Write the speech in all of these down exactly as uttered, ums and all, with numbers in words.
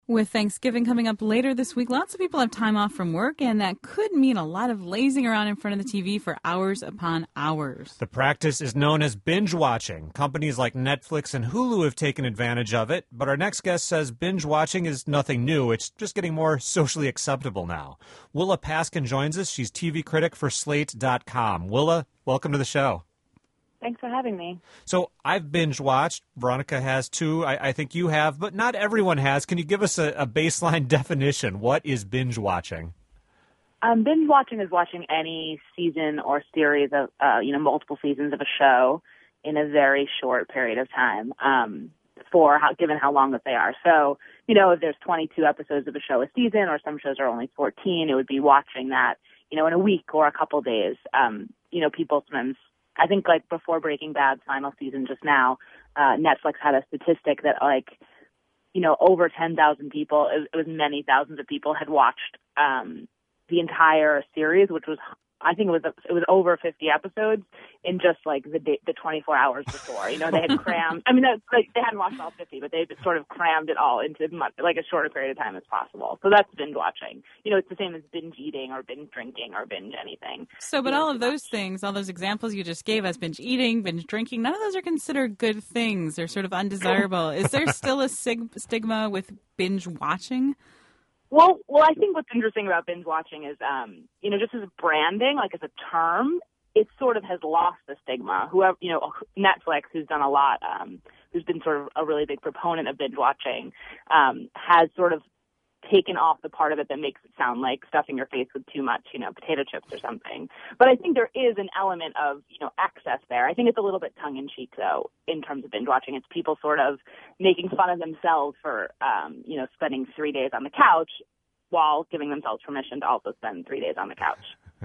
With Thanksgiving coming up later this week, lots of people have time off from work, and that could mean a lot of lazing around in front of the T V for hours upon hours. The practice is known as binge watching. Companies like Netflix and Hulu have taken advantage of it, but our next guest says binge watching is nothing new. It's just getting more socially acceptable now. Willa Paskin joins us. She's T V critic for Slate dot com. Willa, welcome to the show. Thanks for having me. So I've binge-watched. Veronica has too. I, I think you have, but not everyone has. Can you give us a, a baseline definition? What is binge-watching? Um, binge-watching is watching any season or series of, uh, you know, multiple seasons of a show in a very short period of time, um, for how, given how long that they are. So, you know, if there's twenty-two episodes of a show a season, or some shows are only fourteen, it would be watching that, you know, in a week or a couple days. Um, you know, people sometimes, I think, like, before Breaking Bad's final season just now, uh, Netflix had a statistic that, like, you know, over ten thousand people, it, it was many thousands of people, had watched um, the entire series, which was, I think it was it was over fifty episodes in just, like, the day, the twenty-four hours before. You know, they had crammed, I mean, that, like, they hadn't watched all fifty, but they sort of crammed it all into, much, like, a shorter period of time as possible. So that's binge watching. You know, it's the same as binge eating or binge drinking or binge anything. So, but you know, all of those things, all those examples you just gave us, binge eating, binge drinking, none of those are considered good things. They're sort of undesirable. Is there still a sig- stigma with binge watching? Well, well, I think what's interesting about binge watching is, um, you know, just as a branding, like as a term, it sort of has lost the stigma. Whoever, you know, Netflix, who's done a lot, um, who's been sort of a really big proponent of binge watching, um, has sort of taken off the part of it that makes it sound like stuffing your face with too much, you know, potato chips or something. But I think there is an element of, you know, excess there. I think it's a little bit tongue-in-cheek, though, in terms of binge watching. It's people sort of making fun of themselves for, um, you know, spending three days on the couch while giving themselves permission to also spend three days on the couch.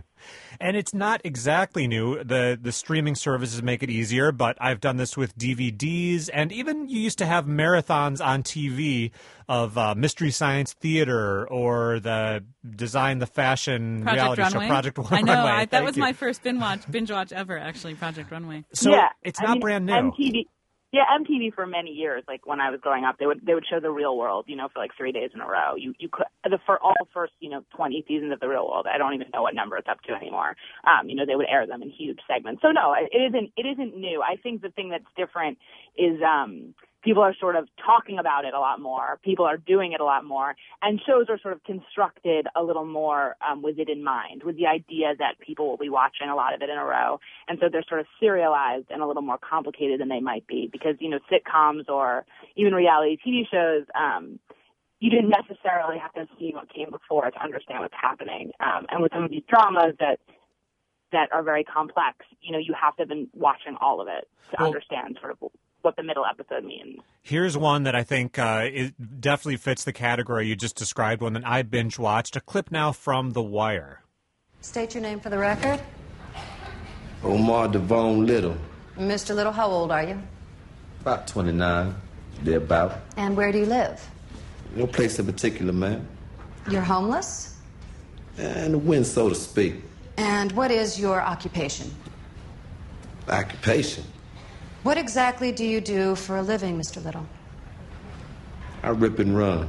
And it's not exactly new. The the streaming services make it easier, but I've done this with D V Ds, and even you used to have marathons on T V of uh, Mystery Science Theater or the Design the Fashion Project reality Runway. show, Project Runway. I know, I, that was you. my first binge watch, binge watch ever, actually, Project Runway. So yeah, it's I not mean, brand new. M T V, yeah, M T V for many years, like when I was growing up, they would they would show The Real World, you know, for like three days in a row. You you could the for all first, you know, twenty seasons of The Real World. I don't even know what number it's up to anymore. Um, you know, they would air them in huge segments. So no, it isn't it isn't new. I think the thing that's different is um people are sort of talking about it a lot more. People are doing it a lot more. And shows are sort of constructed a little more um, with it in mind, with the idea that people will be watching a lot of it in a row. And so they're sort of serialized and a little more complicated than they might be. Because, you know, sitcoms or even reality T V shows, um, you didn't necessarily have to see what came before to understand what's happening. Um, and with some of these dramas that that are very complex, you know, you have to have been watching all of it to well, understand sort of what the middle episode means. Here's one that I think uh, it definitely fits the category you just described, one that I binge watched. A clip now from The Wire. State your name for the record. Omar Devon Little. Mister Little, how old are you? About twenty-nine, thereabout. And where do you live? No place in particular, ma'am. You're homeless? And the wind, so to speak. And what is your occupation? Occupation. What exactly do you do for a living, Mister Little? I rip and run.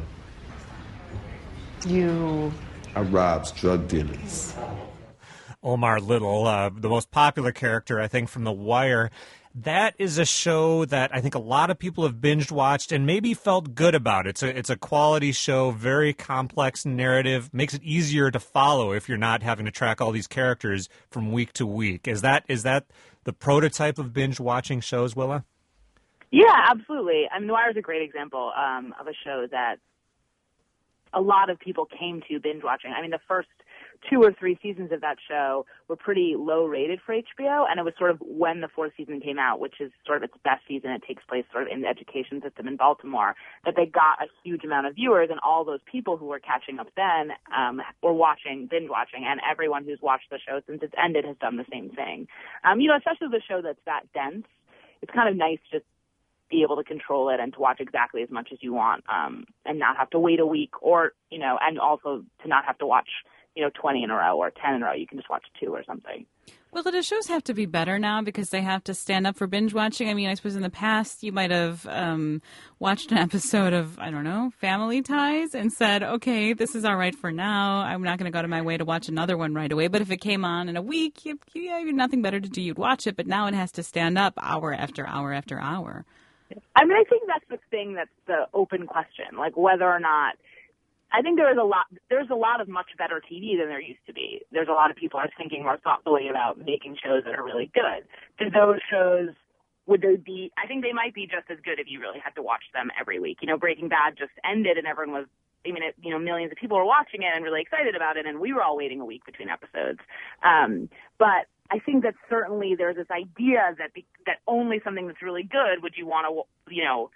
You... I rob drug dealers. Omar Little, uh, the most popular character, I think, from The Wire. That is a show that I think a lot of people have binged watched and maybe felt good about. It's a it's a quality show, very complex narrative, makes it easier to follow if you're not having to track all these characters from week to week. Is that is that the prototype of binge watching shows, Willa? Yeah, absolutely. I mean, The Wire is a great example um, of a show that a lot of people came to binge watching. I mean, the first two or three seasons of that show were pretty low rated for H B O, and it was sort of when the fourth season came out, which is sort of its best season. It takes place sort of in the education system in Baltimore, that they got a huge amount of viewers, and all those people who were catching up then um, were watching, binge watching, and everyone who's watched the show since it's ended has done the same thing. Um, you know, especially with a show that's that dense, it's kind of nice just be able to control it and to watch exactly as much as you want, um, and not have to wait a week, or, you know, and also to not have to watch you know, twenty in a row or ten in a row. You can just watch two or something. Well, do shows have to be better now because they have to stand up for binge watching? I mean, I suppose in the past you might have um, watched an episode of, I don't know, Family Ties and said, okay, this is all right for now. I'm not going to go to my way to watch another one right away. But if it came on in a week, you, you have nothing better to do. You'd watch it. But now it has to stand up hour after hour after hour. I mean, I think that's the thing that's the open question, like whether or not I think there is a lot. There's a lot of much better T V than there used to be. There's a lot of people are thinking more thoughtfully about making shows that are really good. Do those shows would they be? I think they might be just as good if you really had to watch them every week. You know, Breaking Bad just ended, and everyone was. I mean, it, you know, millions of people were watching it and really excited about it, and we were all waiting a week between episodes. Um, but I think that certainly there's this idea that be, that only something that's really good would you want to, you know.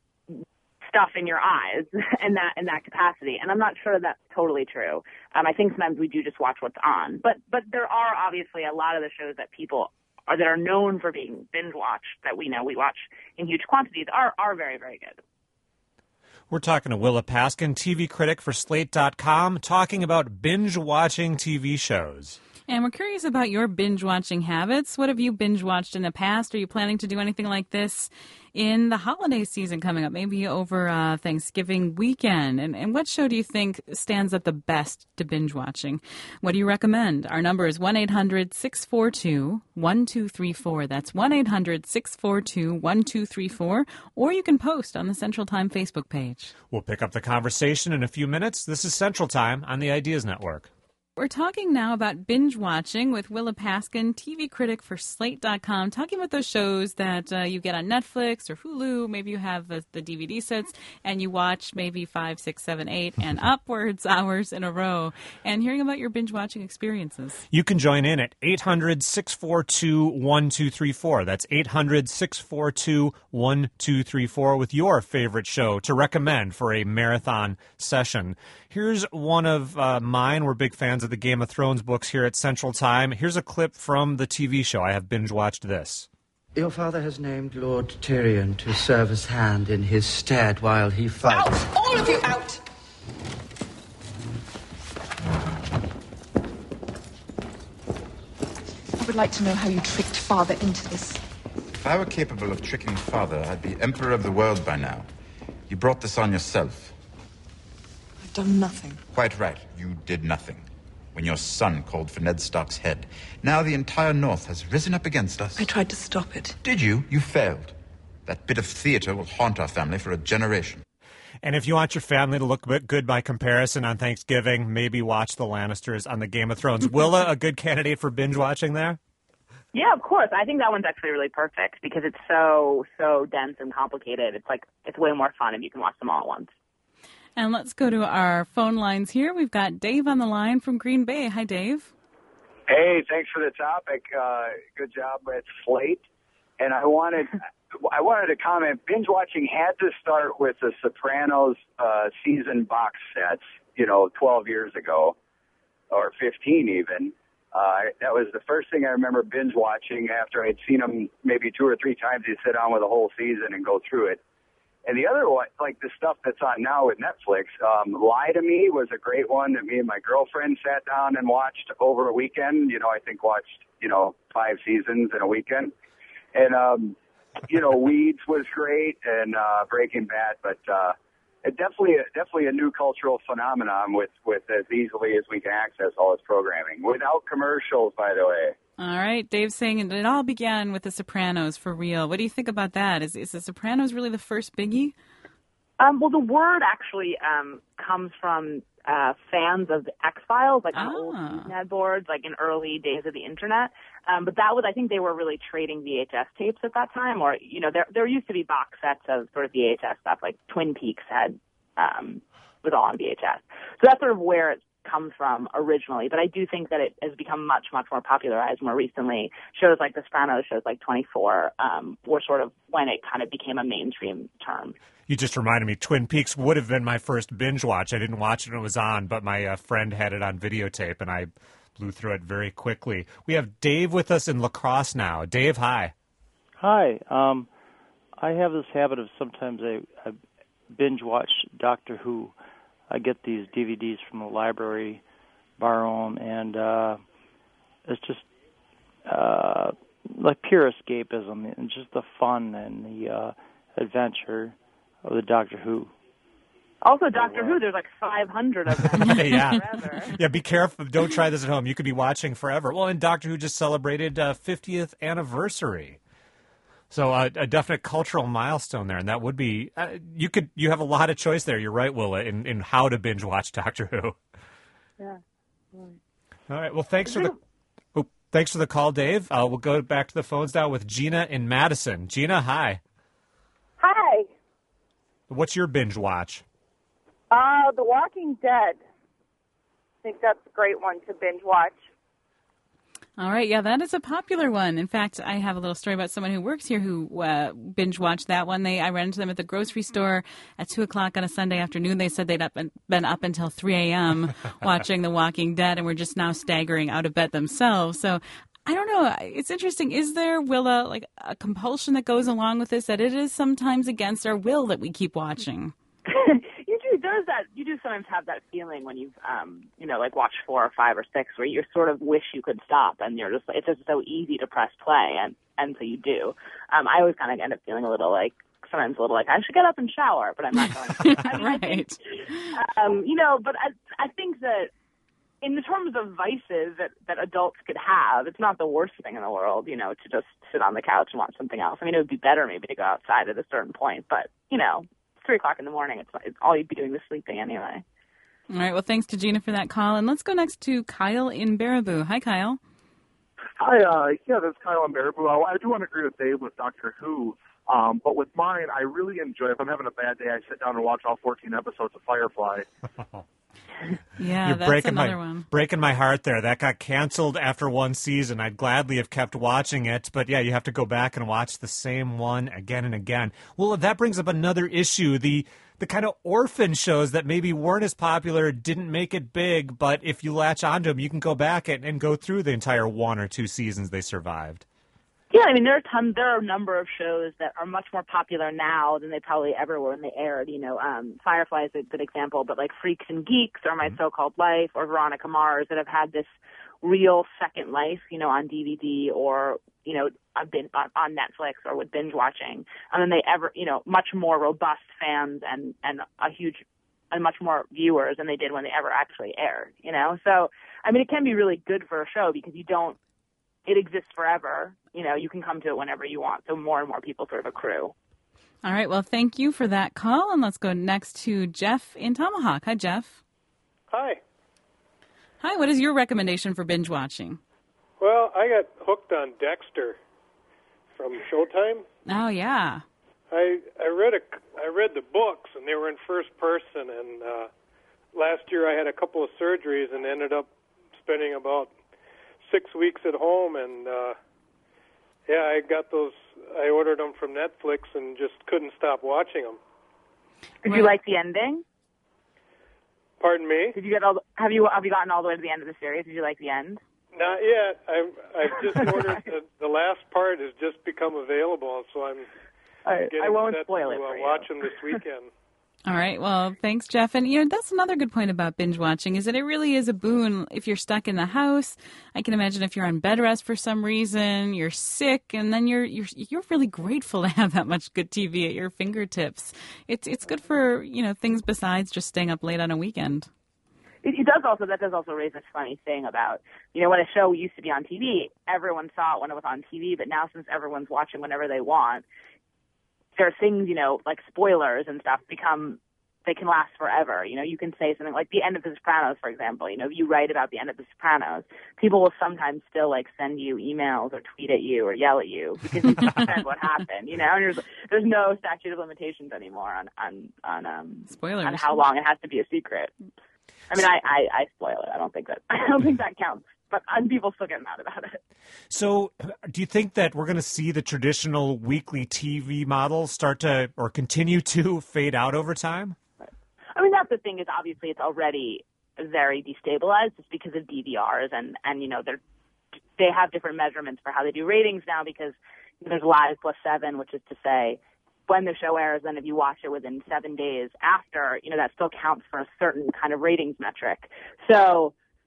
stuff in your eyes in that in that capacity, and I'm not sure that's totally true. Um, I think sometimes we do just watch what's on, but but there are obviously a lot of the shows that people are that are known for being binge watched that we know we watch in huge quantities are are very very good. We're talking to Willa Paskin, T V critic for Slate dot com, talking about binge watching T V shows. And we're curious about your binge-watching habits. What have you binge-watched in the past? Are you planning to do anything like this in the holiday season coming up, maybe over uh, Thanksgiving weekend? And, and what show do you think stands up the best to binge-watching? What do you recommend? Our number is one eight hundred six four two one two three four. That's one eight hundred six four two one two three four. Or you can post on the Central Time Facebook page. We'll pick up the conversation in a few minutes. This is Central Time on the Ideas Network. We're talking now about binge watching with Willa Paskin, T V critic for Slate dot com, talking about those shows that uh, you get on Netflix or Hulu. Maybe you have the, the D V D sets and you watch maybe five, six, seven, eight, and upwards hours in a row, and hearing about your binge watching experiences. You can join in at eight hundred six four two one two three four. That's eight hundred six four two one two three four with your favorite show to recommend for a marathon session. Here's one of uh, mine. We're big fans of the Game of Thrones books here at Central Time. Here's a clip from the T V show. I have binge-watched this. Your father has named Lord Tyrion to serve as hand in his stead while he fights. Out! All of you out! I would like to know how you tricked father into this. If I were capable of tricking father, I'd be emperor of the world by now. You brought this on yourself. I've done nothing. Quite right. You did nothing. When your son called for Ned Stark's head. Now the entire North has risen up against us. I tried to stop it. Did you? You failed. That bit of theater will haunt our family for a generation. And if you want your family to look good by comparison on Thanksgiving, maybe watch the Lannisters on the Game of Thrones. Willa, a good candidate for binge watching there? Yeah, of course. I think that one's actually really perfect because it's so, so dense and complicated. It's like, it's way more fun if you can watch them all at once. And let's go to our phone lines here. We've got Dave on the line from Green Bay. Hi, Dave. Hey, thanks for the topic. Uh, good job at Slate. And I wanted, I wanted to comment. Binge watching had to start with the Sopranos uh, season box sets. You know, twelve years ago, or fifteen even. Uh, that was the first thing I remember binge watching after I'd seen them maybe two or three times. You'd sit down with a whole season and go through it. And the other one, like the stuff that's on now with Netflix, um, Lie to Me was a great one that me and my girlfriend sat down and watched over a weekend. You know, I think watched, you know, five seasons in a weekend. And, um, you know, Weeds was great and uh, Breaking Bad, but uh, it definitely, definitely a new cultural phenomenon with, with as easily as we can access all its programming. Without commercials, by the way. All right, Dave's saying it all began with The Sopranos for real. What do you think about that? Is, is The Sopranos really the first biggie? Um, well, the word actually um, comes from uh, fans of the X-Files, like on Ah. old internet boards, like in early days of the internet. Um, but that was, I think they were really trading V H S tapes at that time, or, you know, there there used to be box sets of sort of V H S stuff, like Twin Peaks had, um, was all on V H S. So that's sort of where it comes from originally, but I do think that it has become much, much more popularized more recently. Shows like The Sopranos, shows like twenty-four, um, were sort of when it kind of became a mainstream term. You just reminded me, Twin Peaks would have been my first binge watch. I didn't watch it when it was on, but my uh, friend had it on videotape, and I blew through it very quickly. We have Dave with us in La Crosse now. Dave, hi. Hi. Um, I have this habit of sometimes I, I binge watch Doctor Who. I get these D V Ds from the library Barham, and uh, it's just uh, like pure escapism and just the fun and the uh, adventure of the Doctor Who. Also, Doctor Who, there's like five hundred of them. yeah. Forever. Yeah, be careful. Don't try this at home. You could be watching forever. Well, and Doctor Who just celebrated uh, fiftieth anniversary. So uh, a definite cultural milestone there, and that would be uh, you could you have a lot of choice there. You're right, Willa, in, in how to binge watch Doctor Who. Yeah. All right. Well, thanks for the oh, thanks for the call, Dave. Uh, we'll go back to the phones now with Gina in Madison. Gina, hi. Hi. What's your binge watch? Uh, The Walking Dead. I think that's a great one to binge watch. All right, yeah, that is a popular one. In fact, I have a little story about someone who works here who uh, binge watched that one. They I ran into them at the grocery store at two o'clock on a Sunday afternoon. They said they'd up and, been up until three a.m. watching The Walking Dead and were just now staggering out of bed themselves. So I don't know. It's interesting. Is there, Willa, like a compulsion that goes along with this, that it is sometimes against our will that we keep watching? You do. There's that. You do sometimes have that feeling when you've, um, you know, like watched four or five or six, where you sort of wish you could stop, and you're just. It's just so easy to press play, and and so you do. Um, I always kind of end up feeling a little like sometimes a little like I should get up and shower, but I'm not going to. I mean, right. I think, um, you know, but I I think that in the terms of vices that that adults could have, it's not the worst thing in the world, you know, to just sit on the couch and watch something else. I mean, it would be better maybe to go outside at a certain point, but you know. Three o'clock in the morning. It's, it's all you'd be doing is sleeping anyway. All right. Well, thanks to Gina for that call. And let's go next to Kyle in Baraboo. Hi, Kyle. Hi. Uh, yeah, this is Kyle in Baraboo. I, I do want to agree with Dave with Doctor Who. Um, but with mine, I really enjoy, if I'm having a bad day, I sit down and watch all fourteen episodes of Firefly. Yeah, You're that's breaking another my, one. Breaking my heart there. That got canceled after one season. I'd gladly have kept watching it, but yeah, you have to go back and watch the same one again and again. Well, that brings up another issue. The the kind of orphan shows that maybe weren't as popular, didn't make it big, but if you latch onto them, you can go back and, and go through the entire one or two seasons they survived. Yeah, I mean, there are tons, there are a number of shows that are much more popular now than they probably ever were when they aired. You know, um, Firefly is a good example, but like Freaks and Geeks or My So-Called Life or Veronica Mars that have had this real second life, you know, on D V D or, you know, on, on Netflix or with binge watching. And then they ever, you know, much more robust fans and, and a huge, and much more viewers than they did when they ever actually aired, you know? So, I mean, it can be really good for a show because you don't, it exists forever. You know, you can come to it whenever you want. So more and more people sort of accrue. All right. Well, thank you for that call. And let's go next to Jeff in Tomahawk. Hi, Jeff. Hi. Hi. What is your recommendation for binge watching? Well, I got hooked on Dexter from Showtime. Oh, yeah. I I read a I read the books and they were in first person. And uh, last year I had a couple of surgeries and ended up spending about six weeks at home, and uh, yeah, I got those. I ordered them from Netflix and just couldn't stop watching them. Did you like the ending? Pardon me? Did you get all? The, have you have you gotten all the way to the end of the series? Did you like the end? Not yet. I I just ordered the, the last part has just become available, so I'm I, getting I won't set spoil to it uh, for you. watch them this weekend. All right. Well, thanks, Jeff. And, you know, that's another good point about binge watching is that it really is a boon if you're stuck in the house. I can imagine if you're on bed rest for some reason, you're sick, and then you're you're you're really grateful to have that much good T V at your fingertips. It's it's good for, you know, things besides just staying up late on a weekend. It, it does also, that does also raise this funny thing about, you know, when a show used to be on T V, everyone saw it when it was on T V, but now since everyone's watching whenever they want, there are things, you know, like spoilers and stuff become, they can last forever. You know, you can say something like the end of The Sopranos, for example. You know, if you write about the end of The Sopranos, people will sometimes still, like, send you emails or tweet at you or yell at you because you just said what happened, you know? And there's, there's no statute of limitations anymore on, on, on, um, spoilers. on how long it has to be a secret. I mean, I, I, I spoil it. I don't think that, I don't think that counts. But and people still get mad about it. So do you think that we're going to see the traditional weekly T V model start to or continue to fade out over time? I mean, that's the thing is obviously it's already very destabilized just because of D V Rs and, and you know, they're, they have different measurements for how they do ratings now because there's live plus seven, which is to say when the show airs, then if you watch it within seven days after, you know, that still counts for a certain kind of ratings metric. So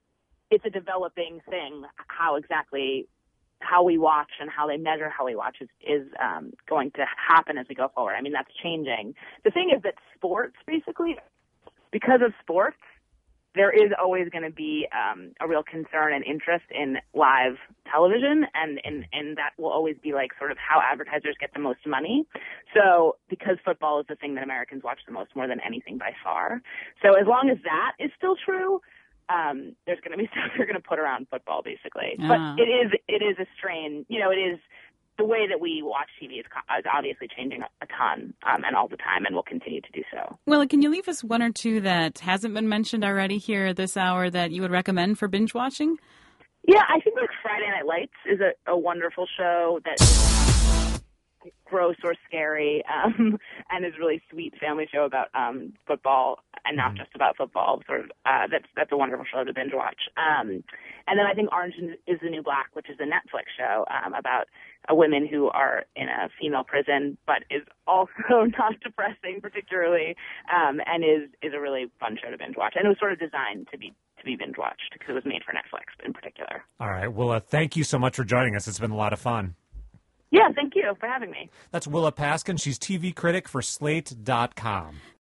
it's a developing thing. How exactly how we watch and how they measure how we watch is, is um, going to happen as we go forward. I mean, that's changing. The thing is that sports, basically, because of sports, there is always going to be um, a real concern and interest in live television, and, and, and that will always be like sort of how advertisers get the most money. So because football is the thing that Americans watch the most, more than anything by far. So as long as that is still true, um, there's going to be stuff they're going to put around football, basically. Uh. But it is it is a strain. You know, it is the way that we watch T V is, is obviously changing a ton um, and all the time, and will continue to do so. Well, can you leave us one or two that hasn't been mentioned already here this hour that you would recommend for binge watching? Yeah, I think like Friday Night Lights is a, a wonderful show that's gross or scary um, and is a really sweet family show about um, football and not just about football. Sort of uh, that's that's a wonderful show to binge watch. Um, and then I think Orange is the New Black, which is a Netflix show um, about uh, women who are in a female prison, but is also not depressing particularly, um, and is is a really fun show to binge watch. And it was sort of designed to be to be binge watched because it was made for Netflix in particular. All right. Willa, thank you so much for joining us. It's been a lot of fun. Yeah, thank you for having me. That's Willa Paskin. She's T V critic for Slate dot com.